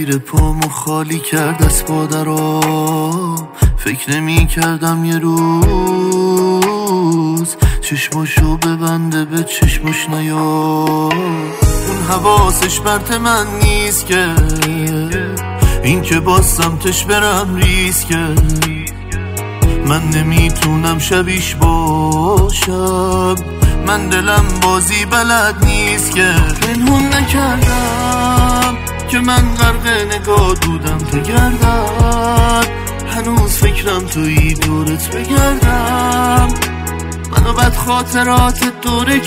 زیر پامو خالی کرد از پادرام. فکر نمی کردم یه روز چشماشو ببنده به چشمش نیاد. اون حواسش برت من نیست که این که باز سمتش برم ریسکه. من نمیتونم شبیش باشم، من دلم بازی بلد نیست که. پنهون نکردم که من غرق نگاه بودم تو گردن. هنوز فکرم توی دورت بگردم، منو بد خاطرات دوره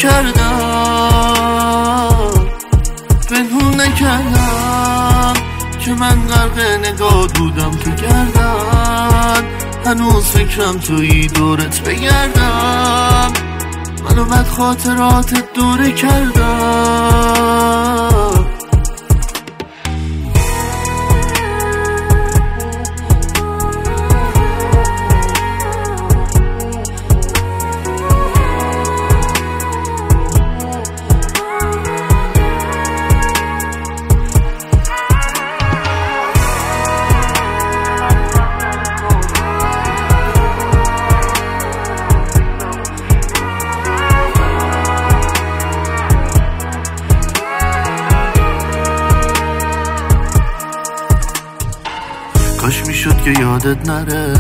کردم. پنهون نکردم که من غرق نگاه بودم تو گردن. هنوز فکرم توی دورت بگردم، منو بد خاطرات دوره کردم. کاش میشد که یادت نره،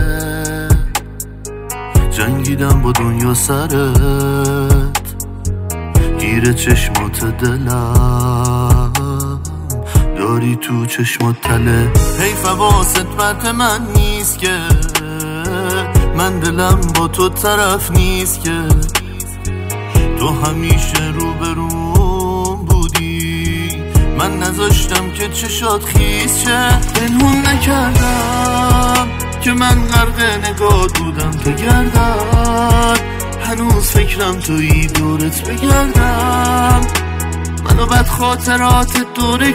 جنگیدم با دنیا سرت، گیر چشمات دلم داری تو چشمات تله. حیف حواست برت من نیست که من دلم با تو طرف نیست که. تو همیشه روبروم بودی، من نذاشتم که چشات خیس شه. پنهون نکردم که من غرق نگاه بودم تو گردن. هنوز فکرم توی دورت بگردم، منو بد خاطرات دوره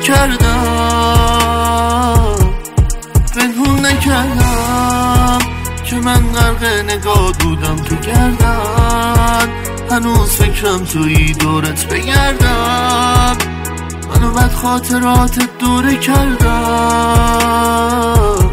کردم. پنهون نکردم که من غرق نگاه بودم تو گردن. هنوز فکرم توی دورت بگردم، منو بد خاطرات دوره کردم.